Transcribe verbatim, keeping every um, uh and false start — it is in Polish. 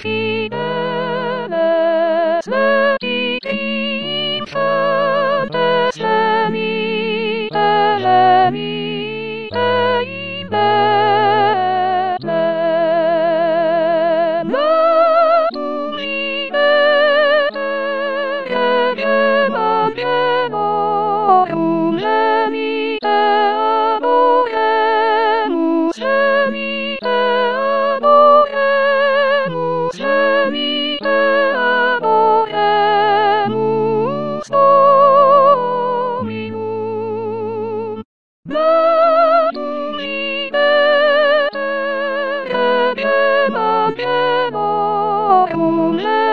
fideles legit infantes semite gemite in Betlem. Naturginete Jegiem Angiorum gemite abogemus, gemite abogemus, gemite abogemus Dominum. Naturginete Jegiem Angiorum